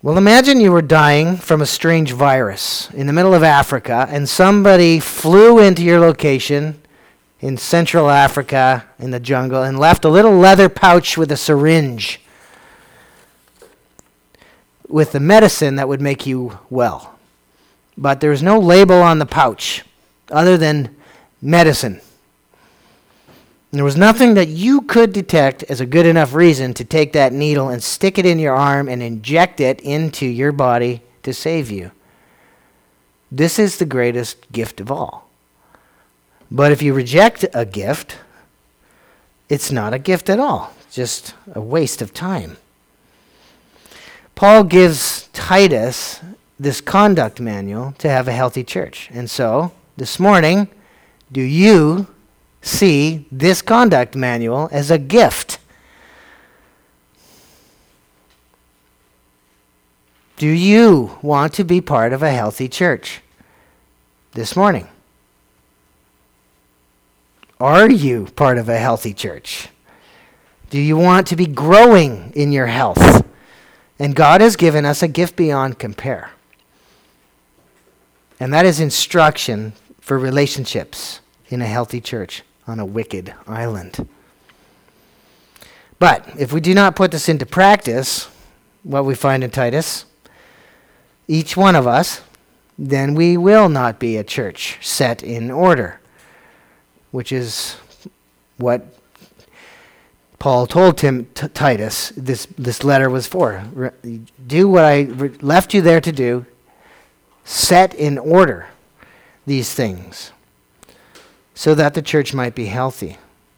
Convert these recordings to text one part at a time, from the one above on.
Well, imagine you were dying from a strange virus in the middle of Africa, and somebody flew into your location in Central Africa in the jungle and left a little leather pouch with a syringe with the medicine that would make you well. But there's no label on the pouch other than medicine. And there was nothing that you could detect as a good enough reason to take that needle and stick it in your arm and inject it into your body to save you. This is the greatest gift of all. But if you reject a gift, it's not a gift at all, just a waste of time. Paul gives Titus this conduct manual to have a healthy church. And so, this morning, do you see this conduct manual as a gift? Do you want to be part of a healthy church this morning? Are you part of a healthy church? Do you want to be growing in your health? And God has given us a gift beyond compare. And that is instruction for relationships in a healthy church on a wicked island. But if we do not put this into practice, what we find in Titus, each one of us, then we will not be a church set in order, which is what Paul told Titus this letter was for. Do what I left you there to do. Set in order these things so that the church might be healthy.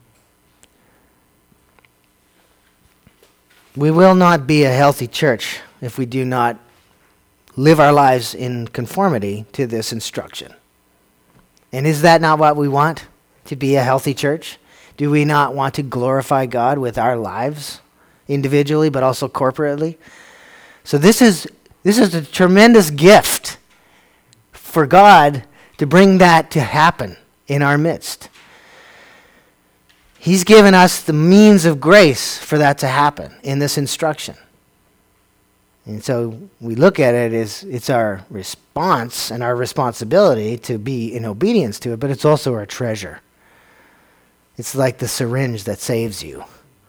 We will not be a healthy church if we do not live our lives in conformity to this instruction. And is that not what we want? To be a healthy church? Do we not want to glorify God with our lives individually but also corporately? So this is a tremendous gift for God to bring that to happen in our midst. He's given us the means of grace for that to happen in this instruction. And so we look at it as it's our response and our responsibility to be in obedience to it, but it's also our treasure. It's like the syringe that saves you.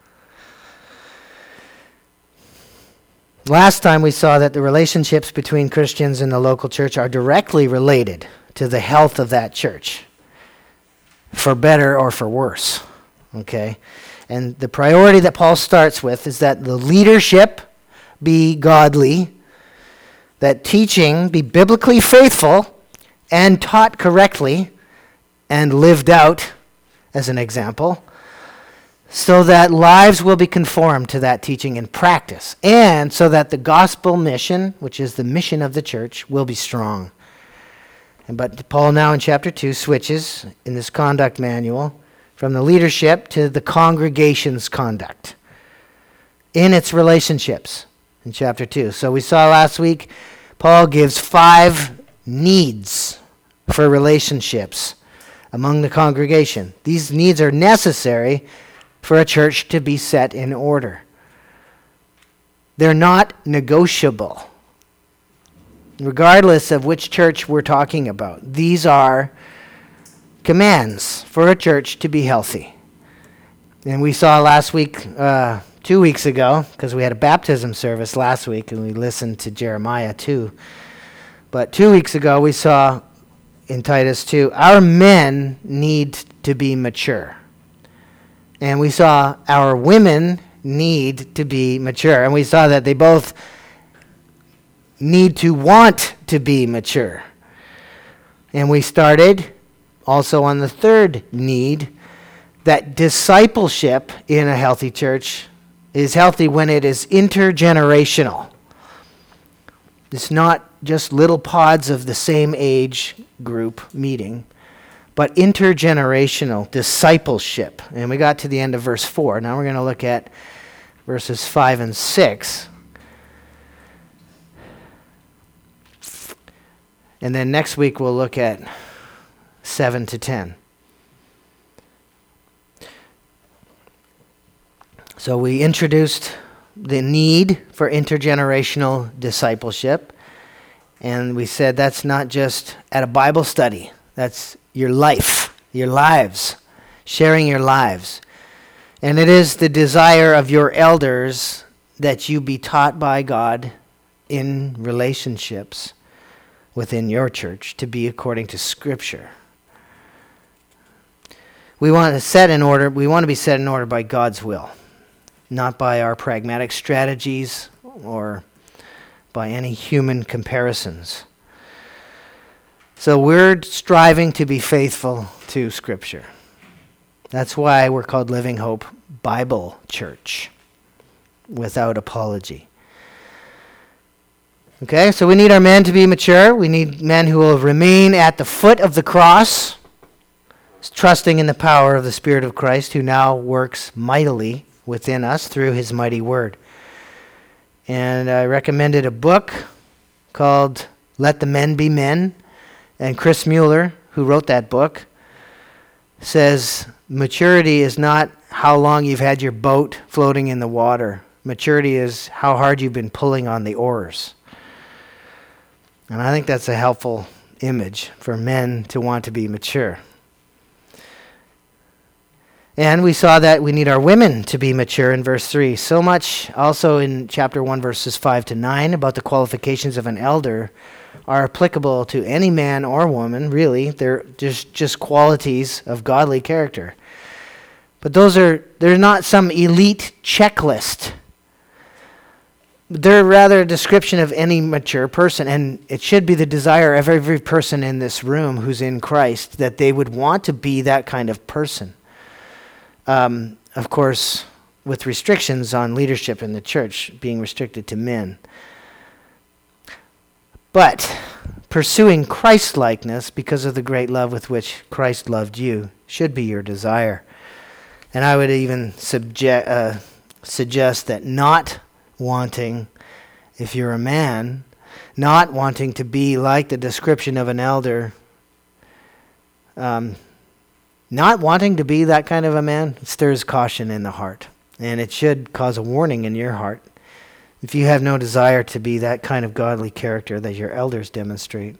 Last time we saw that the relationships between Christians and the local church are directly related to the health of that church, for better or for worse. Okay? And the priority that Paul starts with is that the leadership be godly, that teaching be biblically faithful and taught correctly and lived out as an example, so that lives will be conformed to that teaching in practice, and so that the gospel mission, which is the mission of the church, will be strong. But Paul now in chapter 2 switches in this conduct manual from the leadership to the congregation's conduct in its relationships in chapter 2. So we saw last week, Paul gives 5 needs for relationships among the congregation. These needs are necessary for a church to be set in order. They're not negotiable, regardless of which church we're talking about. These are commands for a church to be healthy. And we saw last week, 2 weeks ago, because we had a baptism service last week and we listened to Jeremiah 2. But 2 weeks ago we saw in Titus 2, our men need to be mature. And we saw our women need to be mature. And we saw that they both need to want to be mature. And we started also on the third need, that discipleship in a healthy church is healthy when it is intergenerational. It's not just little pods of the same age group meeting, but intergenerational discipleship. And we got to the end of verse 4. Now we're going to look at verses 5 and 6. And then next week we'll look at 7 to 10. So we introduced the need for intergenerational discipleship. And we said that's not just at a Bible study. That's your life, your lives, sharing your lives. And it is the desire of your elders that you be taught by God in relationships within your church to be according to Scripture. We want to be set in order by God's will, not by our pragmatic strategies or by any human comparisons. So we're striving to be faithful to Scripture. That's why we're called Living Hope Bible Church, without apology. Okay, so we need our men to be mature. We need men who will remain at the foot of the cross, trusting in the power of the Spirit of Christ, who now works mightily within us through his mighty word. And I recommended a book called Let the Men Be Men. And Chris Mueller, who wrote that book, says maturity is not how long you've had your boat floating in the water. Maturity is how hard you've been pulling on the oars. And I think that's a helpful image for men to want to be mature. And we saw that we need our women to be mature in verse 3. So much also in chapter 1, verses 5 to 9 about the qualifications of an elder are applicable to any man or woman, really. They're just qualities of godly character. But they're not some elite checklist. They're rather a description of any mature person, and it should be the desire of every person in this room who's in Christ that they would want to be that kind of person. Of course, with restrictions on leadership in the church, being restricted to men. But pursuing Christ-likeness because of the great love with which Christ loved you should be your desire. And I would even suggest that not wanting, if you're a man, not wanting to be like the description of an elder, not wanting to be that kind of a man stirs caution in the heart. And it should cause a warning in your heart if you have no desire to be that kind of godly character that your elders demonstrate.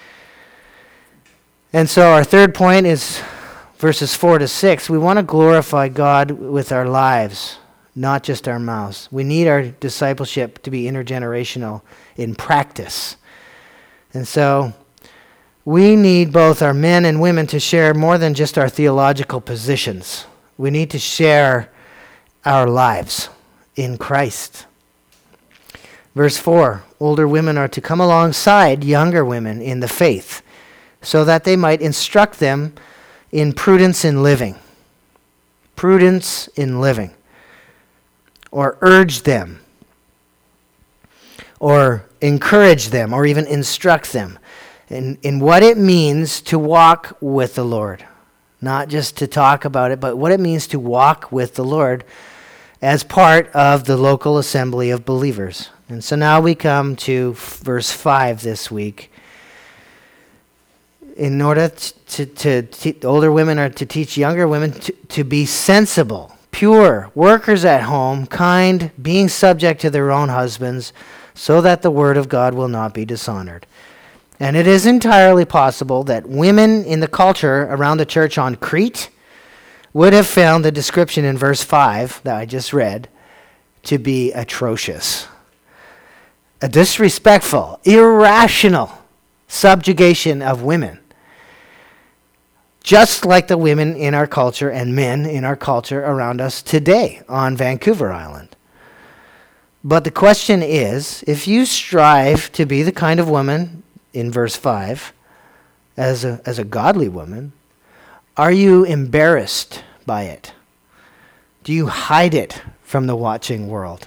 And so our third point is verses 4 to 6. We want to glorify God with our lives, not just our mouths. We need our discipleship to be intergenerational in practice. And so we need both our men and women to share more than just our theological positions. We need to share our lives in Christ. Verse 4, older women are to come alongside younger women in the faith, so that they might instruct them in prudence in living. Prudence in living. Or urge them. Or encourage them, or even instruct them in what it means to walk with the Lord. Not just to talk about it, but what it means to walk with the Lord as part of the local assembly of believers. And so now we come to verse 5 this week. In order to older women are to teach younger women to be sensible, pure, workers at home, kind, being subject to their own husbands, so that the word of God will not be dishonored. And it is entirely possible that women in the culture around the church on Crete would have found the description in verse 5 that I just read to be atrocious. A disrespectful, irrational subjugation of women. Just like the women in our culture and men in our culture around us today on Vancouver Island. But the question is, if you strive to be the kind of woman in verse 5, as a godly woman, are you embarrassed by it? Do you hide it from the watching world?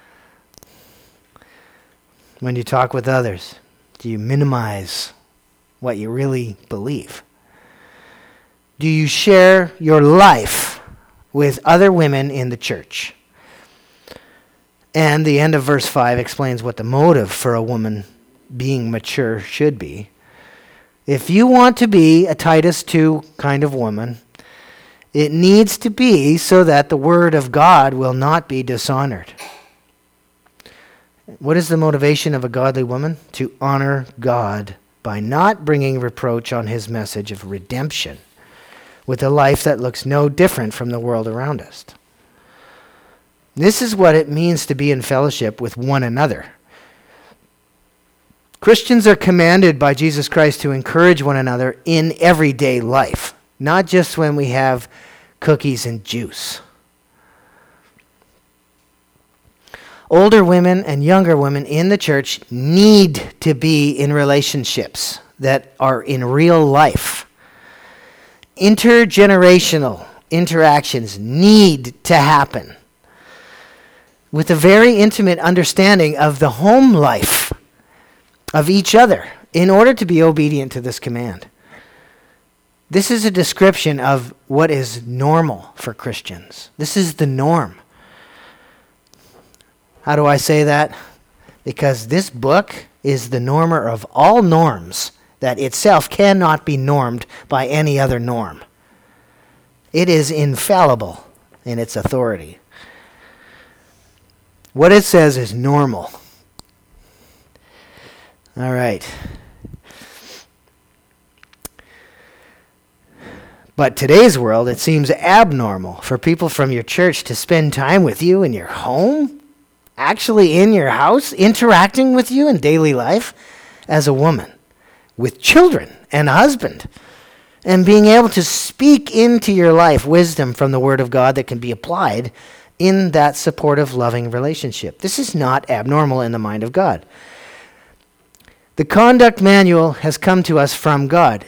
When you talk with others, do you minimize what you really believe? Do you share your life with other women in the church? And the end of verse 5 explains what the motive for a woman being mature should be. If you want to be a Titus 2 kind of woman, it needs to be so that the word of God will not be dishonored. What is the motivation of a godly woman? To honor God by not bringing reproach on his message of redemption with a life that looks no different from the world around us. This is what it means to be in fellowship with one another. Christians are commanded by Jesus Christ to encourage one another in everyday life, not just when we have cookies and juice. Older women and younger women in the church need to be in relationships that are in real life. Intergenerational interactions need to happen with a very intimate understanding of the home life of each other in order to be obedient to this command. This is a description of what is normal for Christians. This is the norm. How do I say that? Because this book is the normer of all norms that itself cannot be normed by any other norm. It is infallible in its authority. What it says is normal. All right. But today's world, it seems abnormal for people from your church to spend time with you in your home, actually in your house, interacting with you in daily life as a woman, with children and a husband, and being able to speak into your life wisdom from the Word of God that can be applied in that supportive, loving relationship. This is not abnormal in the mind of God. The conduct manual has come to us from God.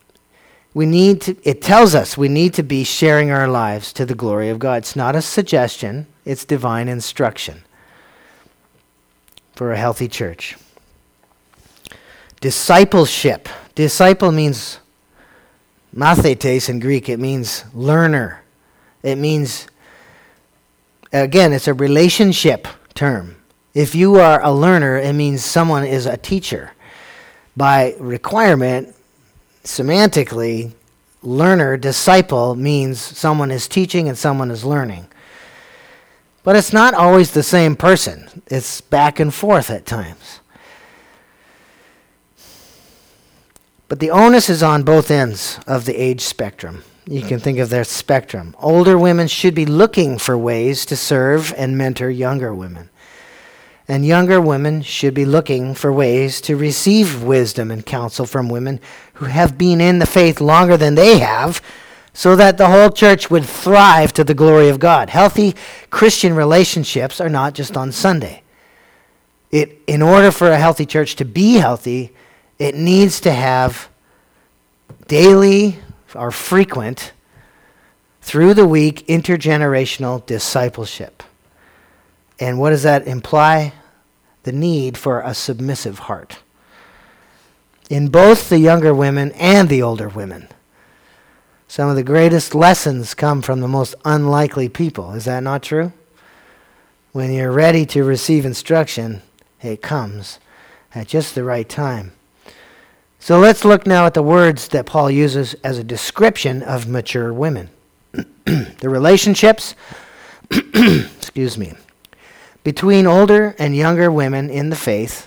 It tells us we need to be sharing our lives to the glory of God. It's not a suggestion, it's divine instruction for a healthy church. Discipleship. Disciple means mathetes in Greek. It means learner. It means, again, it's a relationship term. If you are a learner, it means someone is a teacher. By requirement, semantically, learner, disciple means someone is teaching and someone is learning. But it's not always the same person. It's back and forth at times. But the onus is on both ends of the age spectrum. You can think of their spectrum. Older women should be looking for ways to serve and mentor younger women. And younger women should be looking for ways to receive wisdom and counsel from women who have been in the faith longer than they have, so that the whole church would thrive to the glory of God. Healthy Christian relationships are not just on Sunday. In order for a healthy church to be healthy, it needs to have daily or frequent, through the week, intergenerational discipleship. And what does that imply? The need for a submissive heart in both the younger women and the older women. Some of the greatest lessons come from the most unlikely people. Is that not true? When you're ready to receive instruction, it comes at just the right time. So let's look now at the words that Paul uses as a description of mature women. The relationships, between older and younger women in the faith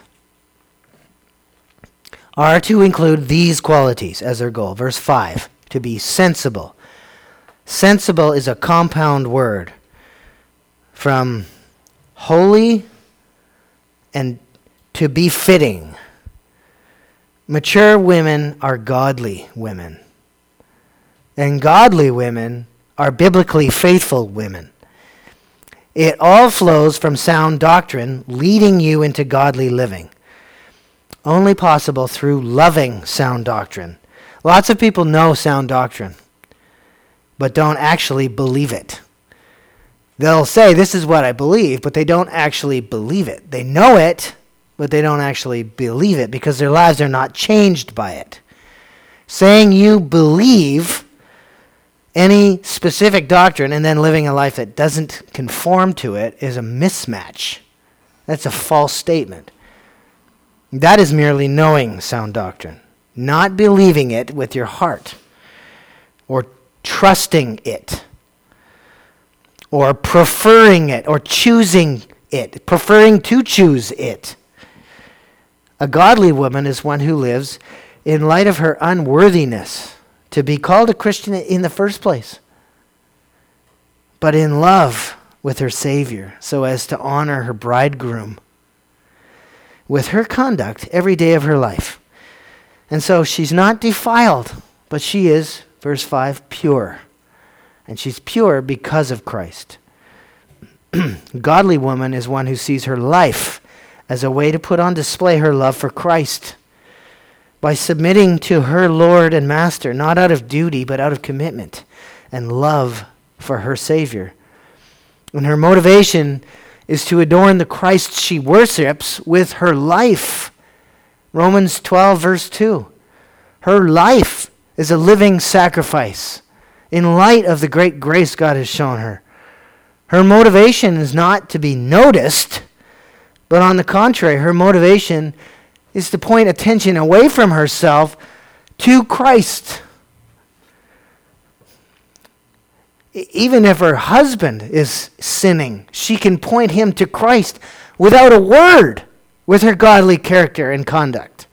are to include these qualities as their goal. Verse 5, to be sensible. Sensible is a compound word from holy and to be fitting. Mature women are godly women. And godly women are biblically faithful women. It all flows from sound doctrine, leading you into godly living. Only possible through loving sound doctrine. Lots of people know sound doctrine, but don't actually believe it. They'll say, this is what I believe, but they don't actually believe it. They know it, but they don't actually believe it because their lives are not changed by it. Saying you believe any specific doctrine and then living a life that doesn't conform to it is a mismatch. That's a false statement. That is merely knowing sound doctrine, not believing it with your heart, or trusting it, or preferring it, or choosing it, preferring to choose it. A godly woman is one who lives in light of her unworthiness to be called a Christian in the first place, but in love with her Savior, so as to honor her bridegroom with her conduct every day of her life. And so she's not defiled, but she is, verse 5, pure. And she's pure because of Christ. Godly woman is one who sees her life as a way to put on display her love for Christ by submitting to her Lord and Master, not out of duty, but out of commitment and love for her Savior. And her motivation is to adorn the Christ she worships with her life. Romans 12, verse 2. Her life is a living sacrifice in light of the great grace God has shown her. Her motivation is not to be noticed, but on the contrary, her motivation is to point attention away from herself to Christ. Even if her husband is sinning, she can point him to Christ without a word with her godly character and conduct.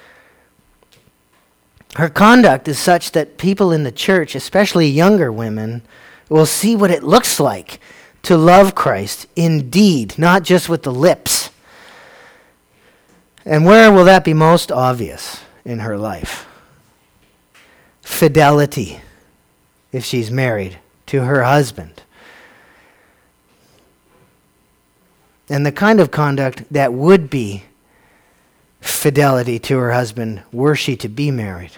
Her conduct is such that people in the church, especially younger women, will see what it looks like to love Christ in deed, not just with the lips. And where will that be most obvious in her life? Fidelity, if she's married, to her husband. And the kind of conduct that would be fidelity to her husband were she to be married,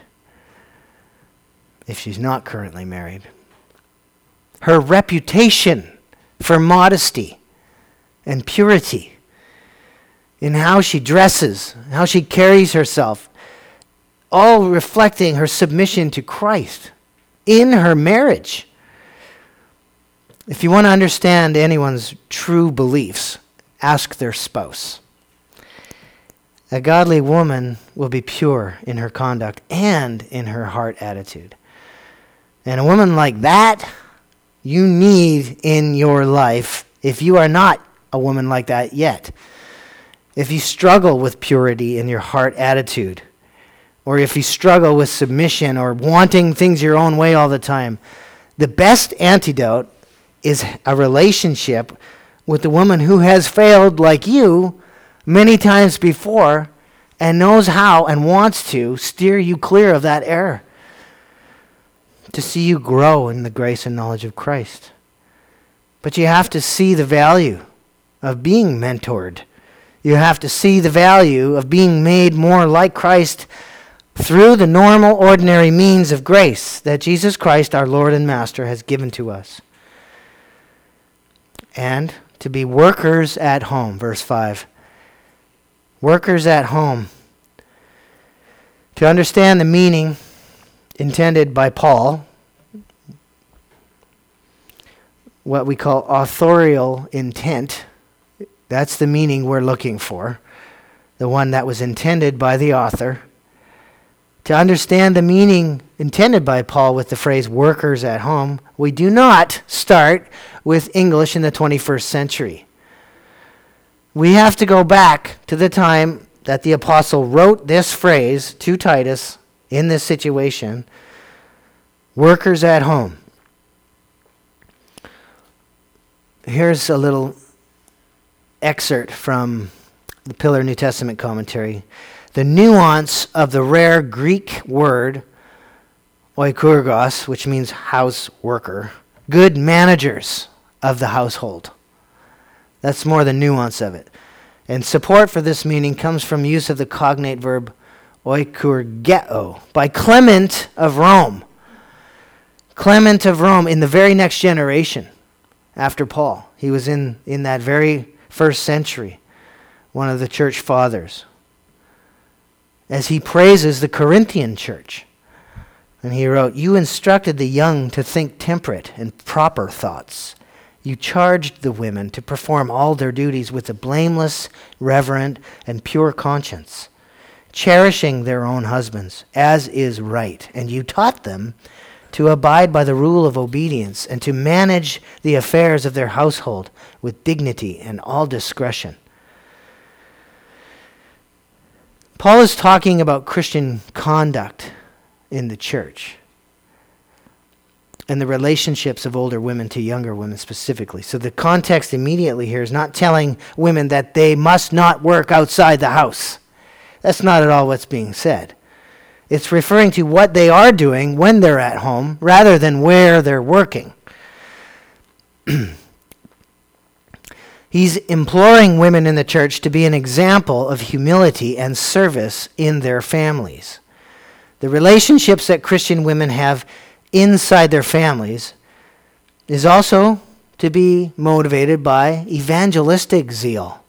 if she's not currently married. Her reputation for modesty and purity in how she dresses, how she carries herself, all reflecting her submission to Christ in her marriage. If you want to understand anyone's true beliefs, ask their spouse. A godly woman will be pure in her conduct and in her heart attitude. And a woman like that, you need in your life, if you are not a woman like that yet. If you struggle with purity in your heart attitude, or if you struggle with submission or wanting things your own way all the time, the best antidote is a relationship with the woman who has failed like you many times before and knows how and wants to steer you clear of that error, to see you grow in the grace and knowledge of Christ. But you have to see the value of being mentored. You have to see the value of being made more like Christ through the normal, ordinary means of grace that Jesus Christ, our Lord and Master, has given to us. And to be workers at home, verse 5. Workers at home. To understand the meaning intended by Paul, what we call authorial intent, that's the meaning we're looking for, the one that was intended by the author. To understand the meaning intended by Paul with the phrase workers at home, we do not start with English in the 21st century. We have to go back to the time that the apostle wrote this phrase to Titus in this situation, workers at home. Here's a little excerpt from the Pillar New Testament commentary. The nuance of the rare Greek word oikurgos, which means house worker, good managers of the household. That's more the nuance of it. And support for this meaning comes from use of the cognate verb oikurgeo by Clement of Rome. Clement of Rome in the very next generation after Paul. He was in that very first century, one of the church fathers, as he praises the Corinthian church. And he wrote, "You instructed the young to think temperate and proper thoughts. You charged the women to perform all their duties with a blameless, reverent, and pure conscience, cherishing their own husbands, as is right. And you taught them to abide by the rule of obedience and to manage the affairs of their household with dignity and all discretion. Paul is talking about Christian conduct in the church and the relationships of older women to younger women specifically. So the context immediately here is not telling women that they must not work outside the house. That's not at all what's being said. It's referring to what they are doing when they're at home rather than where they're working. He's imploring women in the church to be an example of humility and service in their families. The relationships that Christian women have inside their families is also to be motivated by evangelistic zeal.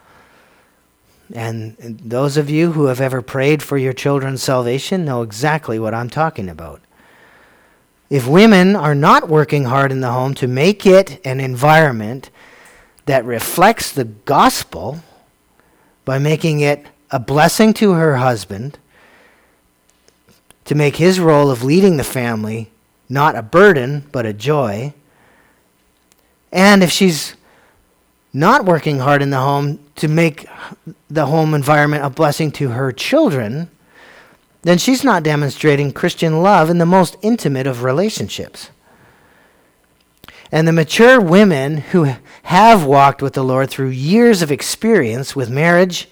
And those of you who have ever prayed for your children's salvation know exactly what I'm talking about. If women are not working hard in the home to make it an environment that reflects the gospel by making it a blessing to her husband, to make his role of leading the family not a burden but a joy, and if she's not working hard in the home to make the home environment a blessing to her children, then she's not demonstrating Christian love in the most intimate of relationships. And the mature women who have walked with the Lord through years of experience with marriage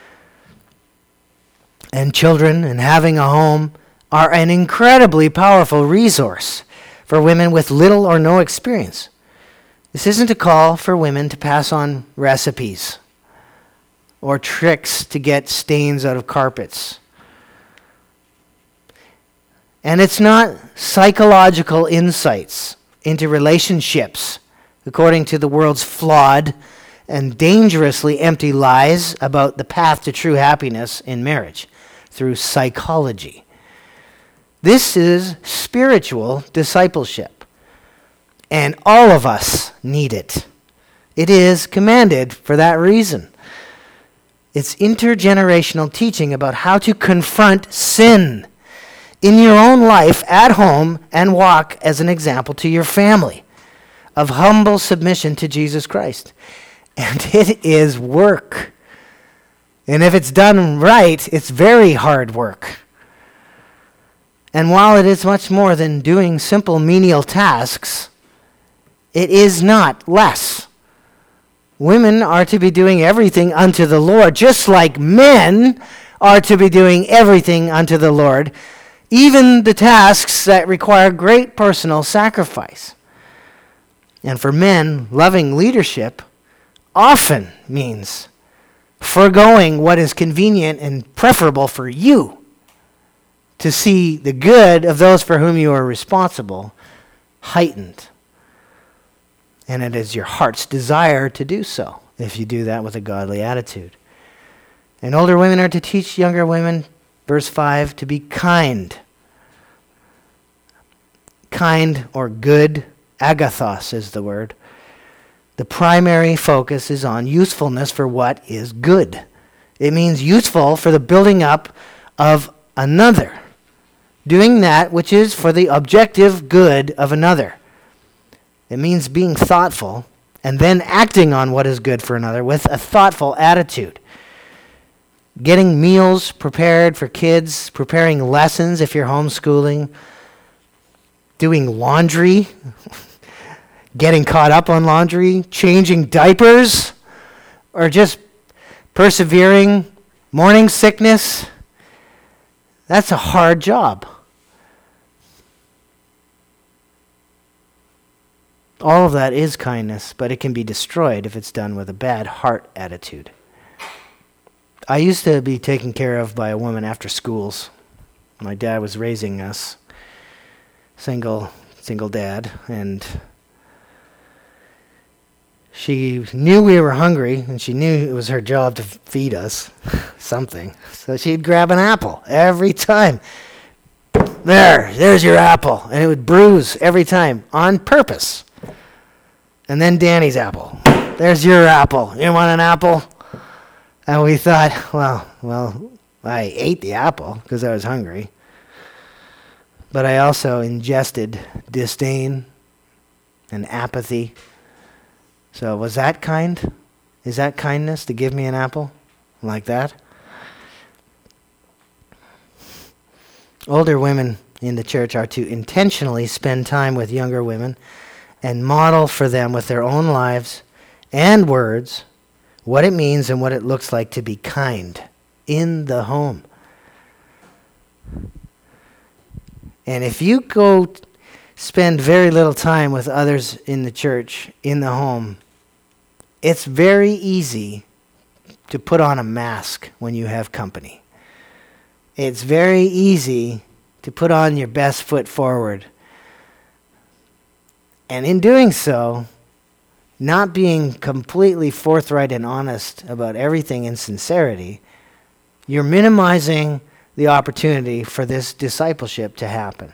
and children and having a home are an incredibly powerful resource for women with little or no experience. This isn't a call for women to pass on recipes or tricks to get stains out of carpets. And it's not psychological insights into relationships according to the world's flawed and dangerously empty lies about the path to true happiness in marriage through psychology. This is spiritual discipleship, and all of us need it. It is commanded for that reason. It's intergenerational teaching about how to confront sin in your own life at home and walk as an example to your family of humble submission to Jesus Christ. And it is work. And if it's done right, it's very hard work. And while it is much more than doing simple menial tasks, it is not less. Women are to be doing everything unto the Lord, just like men are to be doing everything unto the Lord, even the tasks that require great personal sacrifice. And for men, loving leadership often means foregoing what is convenient and preferable for you to see the good of those for whom you are responsible heightened. And it is your heart's desire to do so if you do that with a godly attitude. And older women are to teach younger women, verse 5, to be kind. Kind or good, agathos is the word. The primary focus is on usefulness for what is good. It means useful for the building up of another. Doing that which is for the objective good of another. It means being thoughtful and then acting on what is good for another with a thoughtful attitude. Getting meals prepared for kids, preparing lessons if you're homeschooling, doing laundry, getting caught up on laundry, changing diapers, or just persevering morning sickness. That's a hard job. All of that is kindness, but it can be destroyed if it's done with a bad heart attitude. I used to be taken care of by a woman after schools. My dad was raising us, single dad, and she knew we were hungry, and she knew it was her job to feed us something. So she'd grab an apple every time. There's your apple. And it would bruise every time on purpose. And then Danny's apple. There's your apple. You want an apple? And we thought, well, I ate the apple because I was hungry. but I also ingested disdain and apathy. So was that kind? Is that kindness to give me an apple like that? Older women in the church are to intentionally spend time with younger women and model for them with their own lives and words what it means and what it looks like to be kind in the home. And if you go spend very little time with others in the church, in the home, it's very easy to put on a mask when you have company. It's very easy to put on your best foot forward. And in doing so, not being completely forthright and honest about everything in sincerity, you're minimizing the opportunity for this discipleship to happen.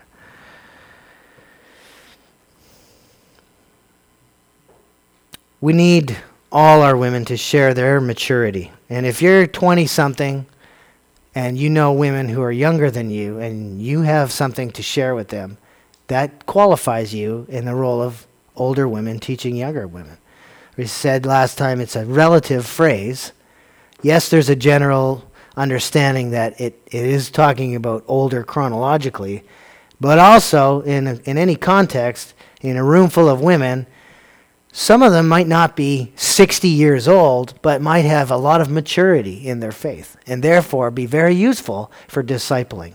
We need all our women to share their maturity. And if you're 20-something and you know women who are younger than you and you have something to share with them, that qualifies you in the role of older women teaching younger women. We said last time it's a relative phrase. Yes, there's a general understanding that it is talking about older chronologically, but also in any context, in a room full of women, some of them might not be 60 years old, but might have a lot of maturity in their faith, and therefore be very useful for discipling.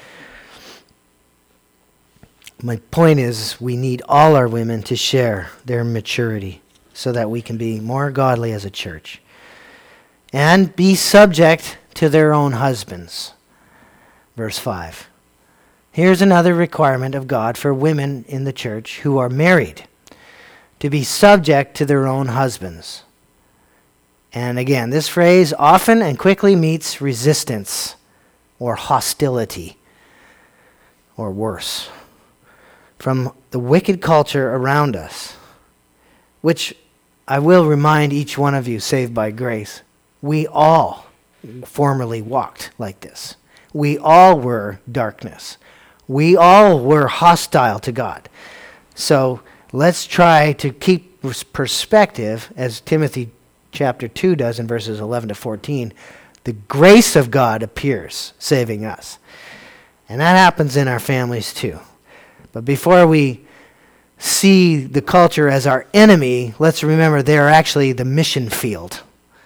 My point is, we need all our women to share their maturity so that we can be more godly as a church. And be subject to their own husbands. Verse 5. Here's another requirement of God for women in the church who are married, to be subject to their own husbands. And again, this phrase often and quickly meets resistance or hostility, or worse, from the wicked culture around us, which I will remind each one of you, saved by grace, we all formerly walked like this. We all were darkness. We all were hostile to God. So let's try to keep perspective, as Timothy chapter 2 does in verses 11 to 14. The grace of God appears, saving us. And that happens in our families too. But before we see the culture as our enemy, let's remember they are actually the mission field.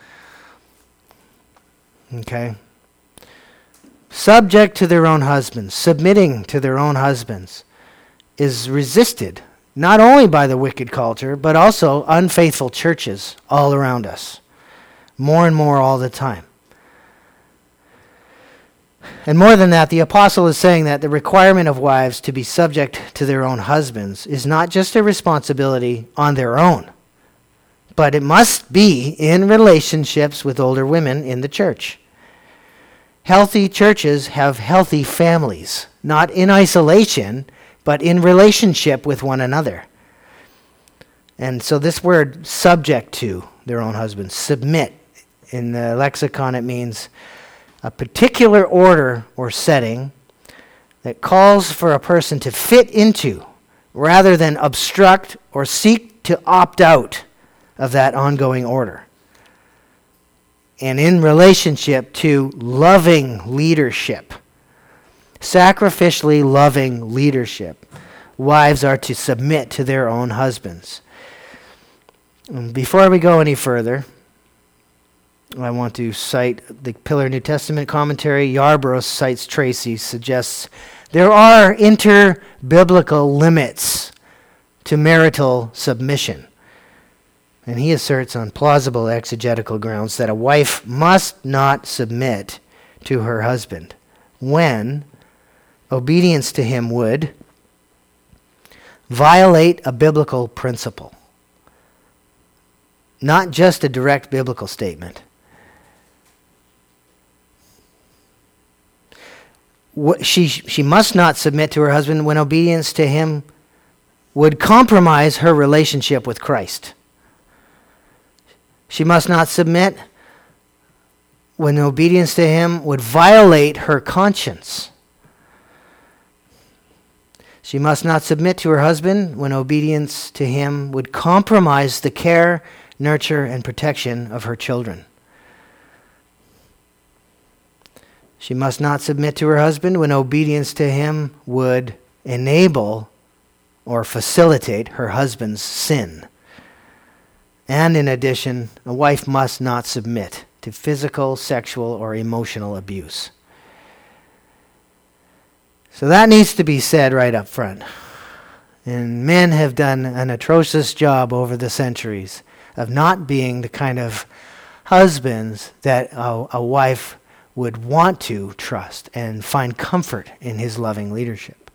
Okay? Subject to their own husbands, submitting to their own husbands, is resisted not only by the wicked culture, but also unfaithful churches all around us. More and more all the time. And more than that, the apostle is saying that the requirement of wives to be subject to their own husbands is not just a responsibility on their own, but it must be in relationships with older women in the church. Healthy churches have healthy families, not in isolation, but in relationship with one another. And so this word, subject to their own husbands, submit, in the lexicon it means a particular order or setting that calls for a person to fit into rather than obstruct or seek to opt out of that ongoing order. And in relationship to loving leadership, sacrificially loving leadership, wives are to submit to their own husbands. And before we go any further, I want to cite the Pillar New Testament commentary. Yarbrough cites Tracy, suggests there are inter-biblical limits to marital submission. And he asserts on plausible exegetical grounds that a wife must not submit to her husband when obedience to him would violate a biblical principle. Not just a direct biblical statement. She must not submit to her husband when obedience to him would compromise her relationship with Christ. She must not submit when obedience to him would violate her conscience. She must not submit to her husband when obedience to him would compromise the care, nurture, and protection of her children. She must not submit to her husband when obedience to him would enable or facilitate her husband's sin. And in addition, a wife must not submit to physical, sexual, or emotional abuse. So that needs to be said right up front. And men have done an atrocious job over the centuries of not being the kind of husbands that a wife would want to trust and find comfort in his loving leadership.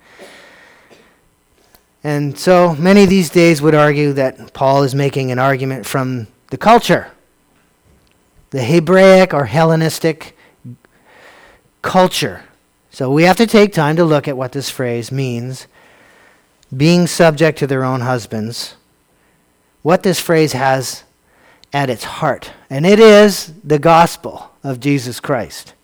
And so many these days would argue that Paul is making an argument from the culture, the Hebraic or Hellenistic culture. So we have to take time to look at what this phrase means, being subject to their own husbands, what this phrase has at its heart. And it is the gospel of Jesus Christ.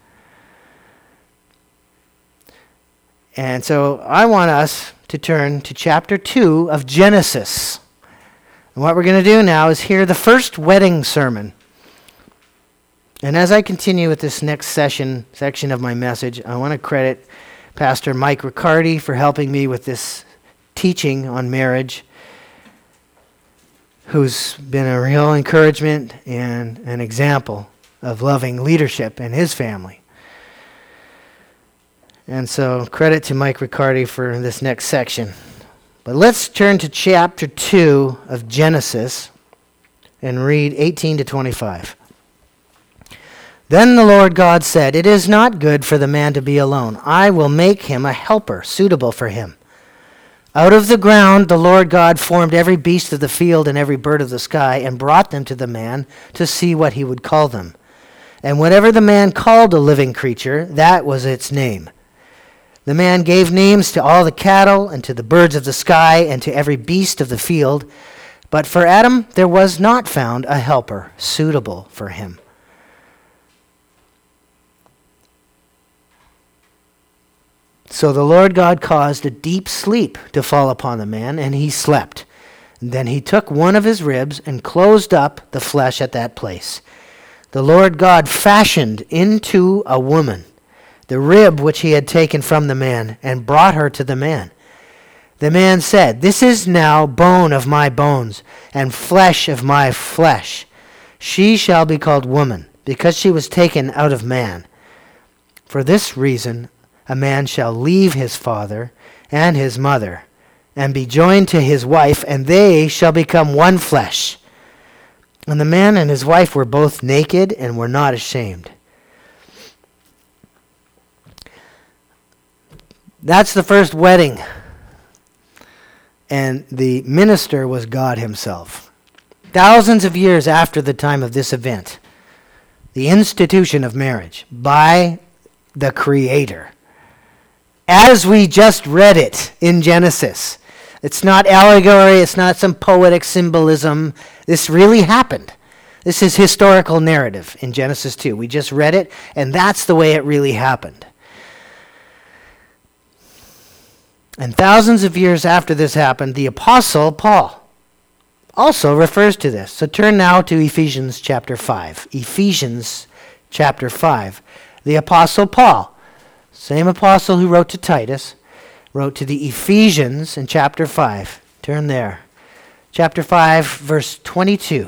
And so I want us to turn to chapter 2 of Genesis. And what we're going to do now is hear the first wedding sermon. And as I continue with this next section of my message, I want to credit Pastor Mike Riccardi for helping me with this teaching on marriage, who's been a real encouragement and an example of loving leadership in his family. And so credit to Mike Riccardi for this next section. But let's turn to chapter 2 of Genesis and read 18 to 25. Then the Lord God said, "It is not good for the man to be alone. I will make him a helper suitable for him." Out of the ground the Lord God formed every beast of the field and every bird of the sky and brought them to the man to see what he would call them. And whatever the man called a living creature, that was its name. The man gave names to all the cattle and to the birds of the sky and to every beast of the field. But for Adam there was not found a helper suitable for him. So the Lord God caused a deep sleep to fall upon the man, and he slept. Then he took one of his ribs and closed up the flesh at that place. The Lord God fashioned into a woman the rib which he had taken from the man, and brought her to the man. The man said, "This is now bone of my bones, and flesh of my flesh. She shall be called woman, because she was taken out of man. For this reason a man shall leave his father and his mother, and be joined to his wife, and they shall become one flesh." And the man and his wife were both naked and were not ashamed. That's the first wedding. And the minister was God himself. Thousands of years after the time of this event, the institution of marriage by the Creator, as we just read it in Genesis. It's not allegory, it's not some poetic symbolism. This really happened. This is historical narrative in Genesis 2. We just read it, and that's the way it really happened. And thousands of years after this happened, the Apostle Paul also refers to this. So turn now to Ephesians chapter 5. Ephesians chapter 5. The Apostle Paul, same apostle who wrote to Titus, wrote to the Ephesians in chapter 5. Turn there. Chapter 5, verse 22.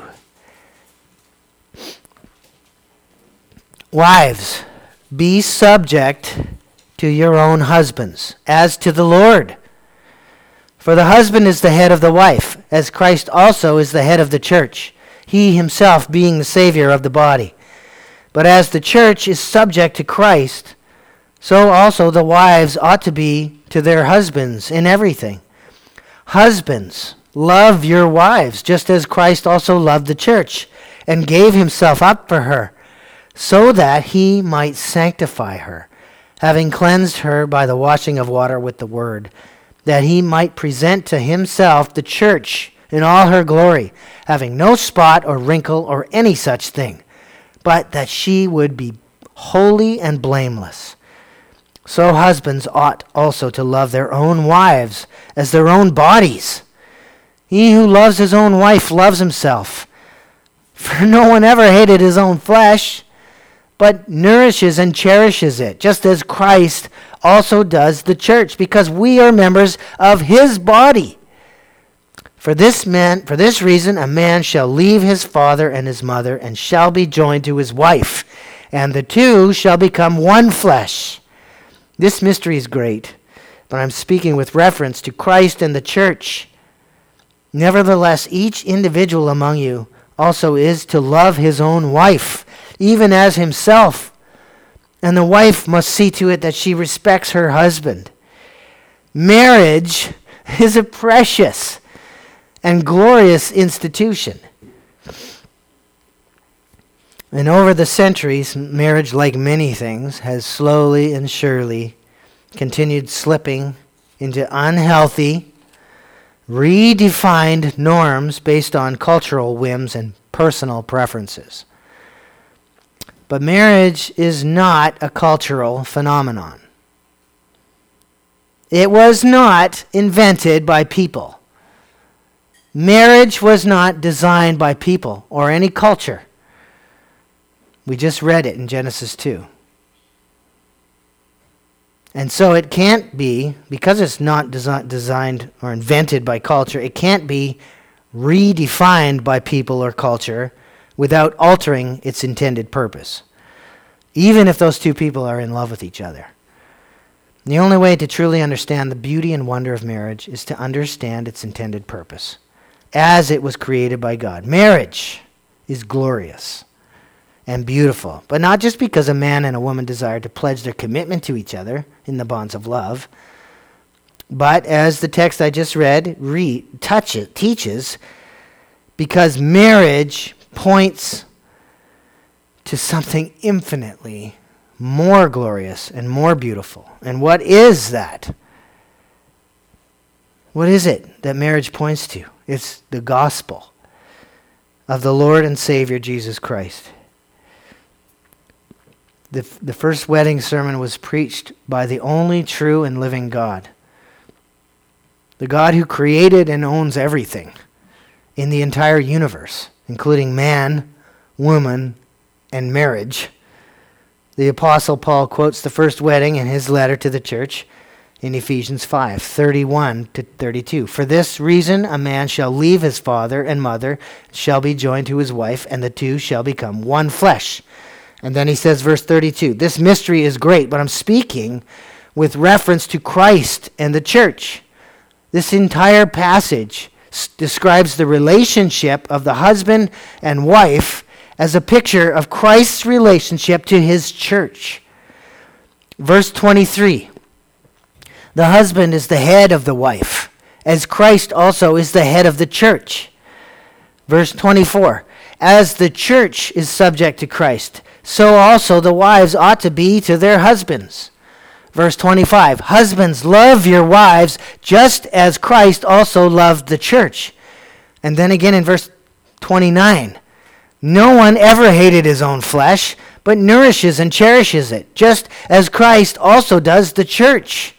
Wives, be subject to your own husbands, as to the Lord. For the husband is the head of the wife, as Christ also is the head of the church, he himself being the Savior of the body. But as the church is subject to Christ, so also the wives ought to be to their husbands in everything. Husbands, love your wives, just as Christ also loved the church, and gave himself up for her, so that he might sanctify her, having cleansed her by the washing of water with the word, that he might present to himself the church in all her glory, having no spot or wrinkle or any such thing, but that she would be holy and blameless. So husbands ought also to love their own wives as their own bodies. He who loves his own wife loves himself. For no one ever hated his own flesh, but nourishes and cherishes it, just as Christ also does the church, because we are members of his body. For this reason, a man shall leave his father and his mother, and shall be joined to his wife, and the two shall become one flesh. This mystery is great, but I'm speaking with reference to Christ and the church. Nevertheless, each individual among you also is to love his own wife, even as himself. And the wife must see to it that she respects her husband. Marriage is a precious and glorious institution. And over the centuries, marriage, like many things, has slowly and surely continued slipping into unhealthy, redefined norms based on cultural whims and personal preferences. But marriage is not a cultural phenomenon. It was not invented by people. Marriage was not designed by people or any culture. We just read it in Genesis 2. And so it can't be, because it's not designed or invented by culture, it can't be redefined by people or culture without altering its intended purpose, even if those two people are in love with each other. The only way to truly understand the beauty and wonder of marriage is to understand its intended purpose, as it was created by God. Marriage is glorious and beautiful, but not just because a man and a woman desire to pledge their commitment to each other in the bonds of love, but as the text I just read teaches, because marriage points to something infinitely more glorious and more beautiful. And what is that? What is it that marriage points to? It's the gospel of the Lord and Savior Jesus Christ. The first wedding sermon was preached by the only true and living God. The God who created and owns everything in the entire universe, including man, woman, and marriage. The Apostle Paul quotes the first wedding in his letter to the church in Ephesians 5:31-32. For this reason a man shall leave his father and mother, shall be joined to his wife, and the two shall become one flesh. And then he says, verse 32, this mystery is great, but I'm speaking with reference to Christ and the church. This entire passage describes the relationship of the husband and wife as a picture of Christ's relationship to his church. Verse 23, the husband is the head of the wife, as Christ also is the head of the church. Verse 24, as the church is subject to Christ, so also the wives ought to be to their husbands. Verse 25, husbands, love your wives just as Christ also loved the church. And then again in verse 29, no one ever hated his own flesh, but nourishes and cherishes it, just as Christ also does the church.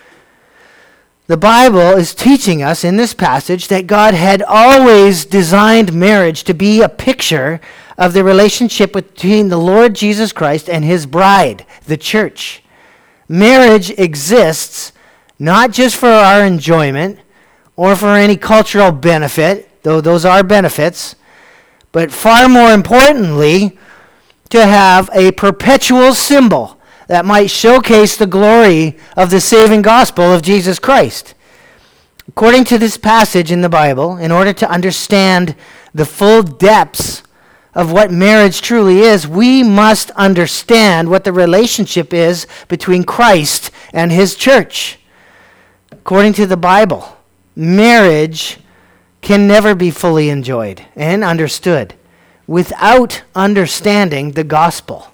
The Bible is teaching us in this passage that God had always designed marriage to be a picture of the relationship between the Lord Jesus Christ and his bride, the church. Marriage exists not just for our enjoyment or for any cultural benefit, though those are benefits, but far more importantly, to have a perpetual symbol that might showcase the glory of the saving gospel of Jesus Christ. According to this passage in the Bible, in order to understand the full depths of what marriage truly is, we must understand what the relationship is between Christ and his church. According to the Bible, marriage can never be fully enjoyed and understood without understanding the gospel.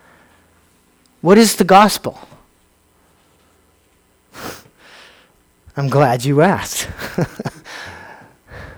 What is the gospel? I'm glad you asked.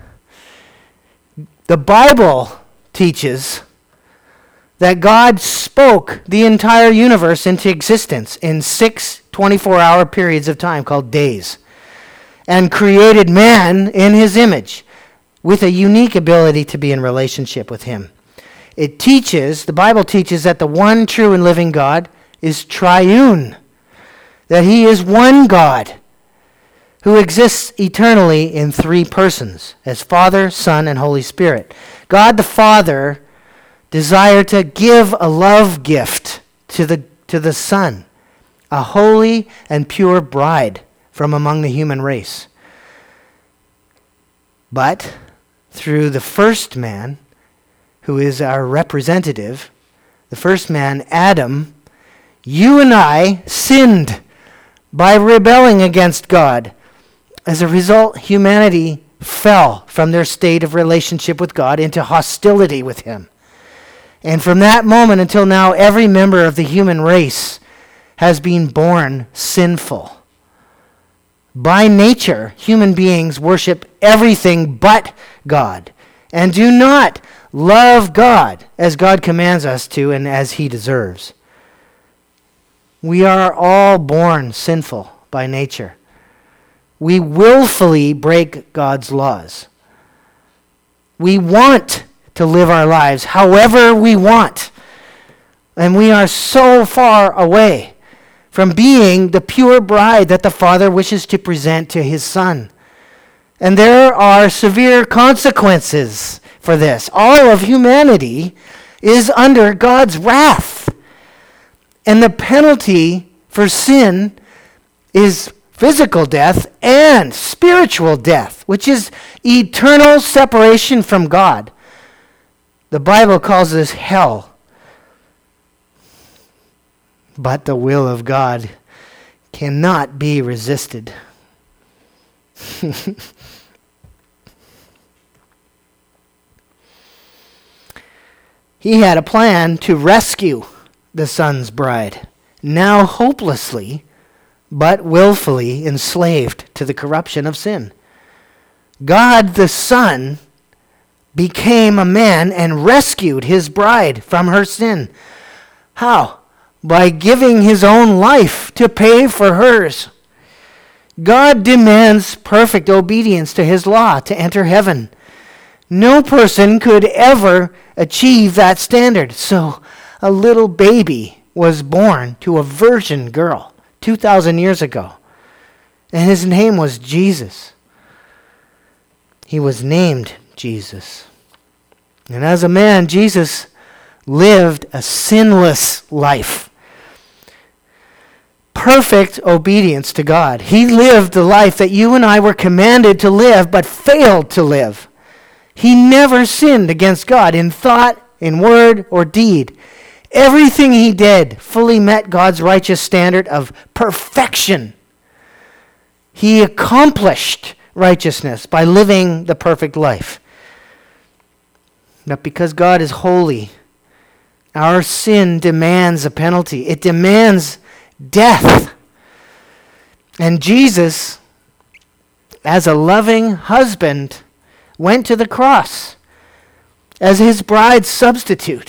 The Bible teaches that God spoke the entire universe into existence in 6 24-hour periods of time called days, and created man in his image with a unique ability to be in relationship with him. The Bible teaches that the one true and living God is triune, that he is one God who exists eternally in three persons, as Father, Son, and Holy Spirit. God the Father desired to give a love gift to the Son, a holy and pure bride from among the human race. But through the first man, who is our representative, the first man, Adam, you and I sinned by rebelling against God. As a result, humanity fell from their state of relationship with God into hostility with him. And from that moment until now, every member of the human race has been born sinful. By nature, human beings worship everything but God and do not love God as God commands us to and as he deserves. We are all born sinful by nature. We willfully break God's laws. We want to live our lives however we want. And we are so far away from being the pure bride that the Father wishes to present to his Son. And there are severe consequences for this. All of humanity is under God's wrath. And the penalty for sin is physical death and spiritual death, which is eternal separation from God. The Bible calls this hell. But the will of God cannot be resisted. He had a plan to rescue the Son's bride, now hopelessly but willfully enslaved to the corruption of sin. God the Son became a man and rescued his bride from her sin. How? By giving his own life to pay for hers. God demands perfect obedience to his law to enter heaven. No person could ever achieve that standard. So a little baby was born to a virgin girl 2,000 years ago. And his name was Jesus. He was named Jesus. And as a man, Jesus lived a sinless life. Perfect obedience to God. He lived the life that you and I were commanded to live, but failed to live. He never sinned against God in thought, in word, or deed. Everything he did fully met God's righteous standard of perfection. He accomplished righteousness by living the perfect life. But because God is holy, our sin demands a penalty. It demands death. And Jesus, as a loving husband, went to the cross as his bride's substitute.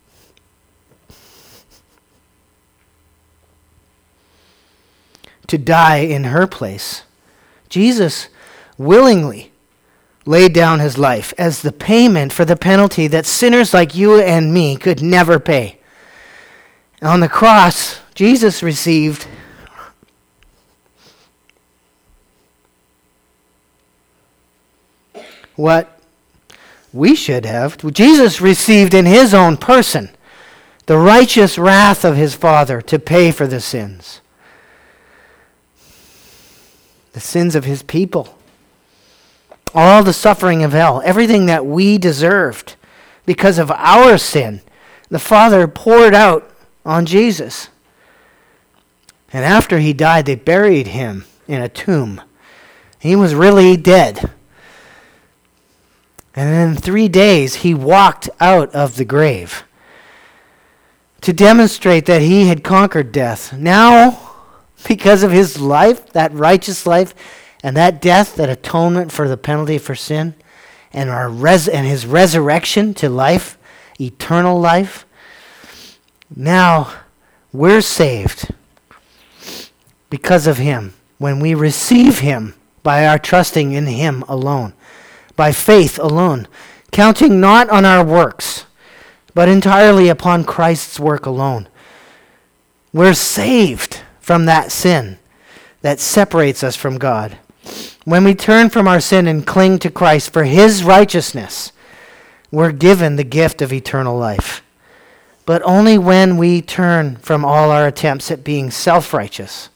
To die in her place. Jesus willingly laid down his life as the payment for the penalty that sinners like you and me could never pay. On the cross, Jesus received what we should have. Jesus received in his own person the righteous wrath of his Father to pay for the sins of his people. All the suffering of hell, everything that we deserved because of our sin, the Father poured out on Jesus. And after he died, they buried him in a tomb. He was really dead. And in 3 days, he walked out of the grave to demonstrate that he had conquered death. Now, because of his life, that righteous life, and that death, that atonement for the penalty for sin, and his resurrection to life, eternal life, Now, we're saved because of him when we receive him by our trusting in him alone, by faith alone, counting not on our works, but entirely upon Christ's work alone. We're saved from that sin that separates us from God. When we turn from our sin and cling to Christ for his righteousness, we're given the gift of eternal life. But only when we turn from all our attempts at being self-righteous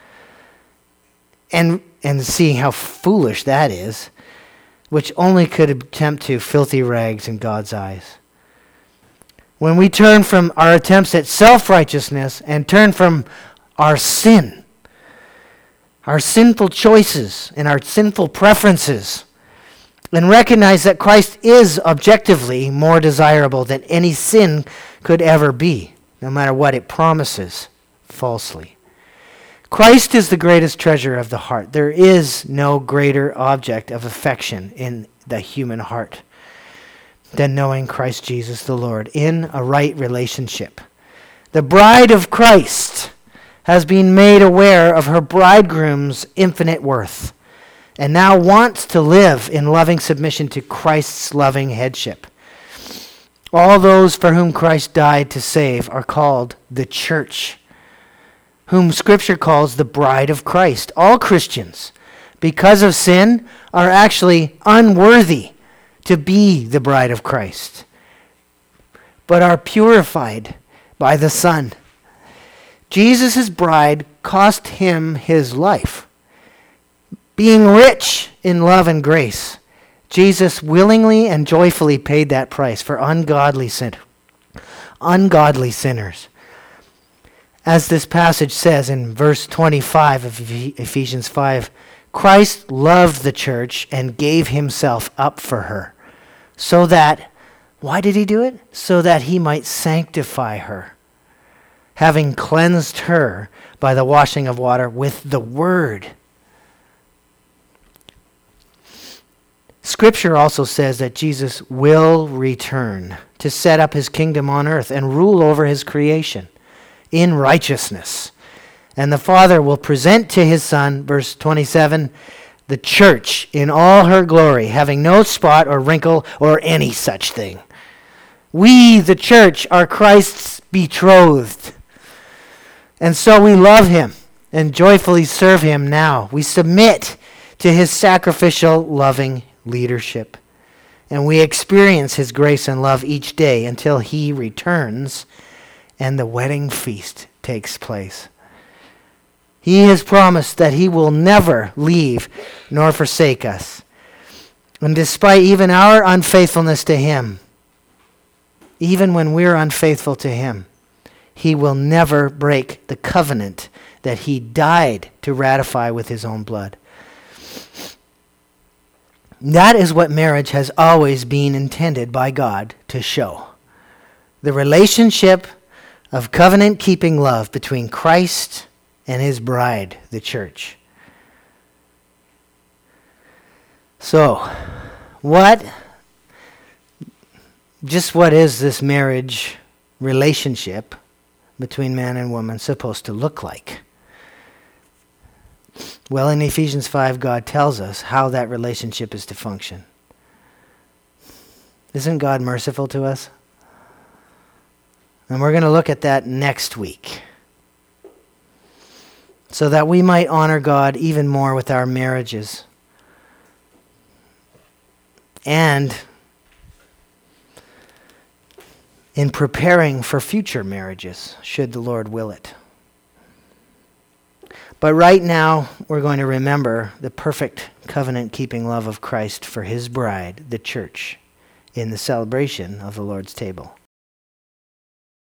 and seeing how foolish that is, which only could attempt to filthy rags in God's eyes. When we turn from our attempts at self-righteousness and turn from our sin, our sinful choices and our sinful preferences, and recognize that Christ is objectively more desirable than any sin could ever be, no matter what it promises falsely. Christ is the greatest treasure of the heart. There is no greater object of affection in the human heart than knowing Christ Jesus the Lord in a right relationship. The bride of Christ has been made aware of her bridegroom's infinite worth and now wants to live in loving submission to Christ's loving headship. All those for whom Christ died to save are called the church, whom Scripture calls the bride of Christ. All Christians, because of sin, are actually unworthy to be the bride of Christ, but are purified by the Son. Jesus' bride cost him his life. Being rich in love and grace, Jesus willingly and joyfully paid that price for ungodly sinners. As this passage says in verse 25 of Ephesians 5, Christ loved the church and gave himself up for her. So that, why did he do it? So that he might sanctify her, having cleansed her by the washing of water with the word. Scripture also says that Jesus will return to set up his kingdom on earth and rule over his creation in righteousness. And the Father will present to his Son, verse 27, the church in all her glory, having no spot or wrinkle or any such thing. We, the church, are Christ's betrothed. And so we love him and joyfully serve him now. We submit to his sacrificial, loving leadership. And we experience his grace and love each day until he returns and the wedding feast takes place. He has promised that he will never leave nor forsake us. And despite even our unfaithfulness to him, even when we're unfaithful to him, he will never break the covenant that he died to ratify with his own blood. That is what marriage has always been intended by God to show. The relationship of covenant-keeping love between Christ and his bride, the church. So, what is this marriage relationship between man and woman supposed to look like? Well, in Ephesians 5, God tells us how that relationship is to function. Isn't God merciful to us? And we're going to look at that next week, so that we might honor God even more with our marriages. And in preparing for future marriages, should the Lord will it. But right now, we're going to remember the perfect covenant-keeping love of Christ for his bride, the church, in the celebration of the Lord's table.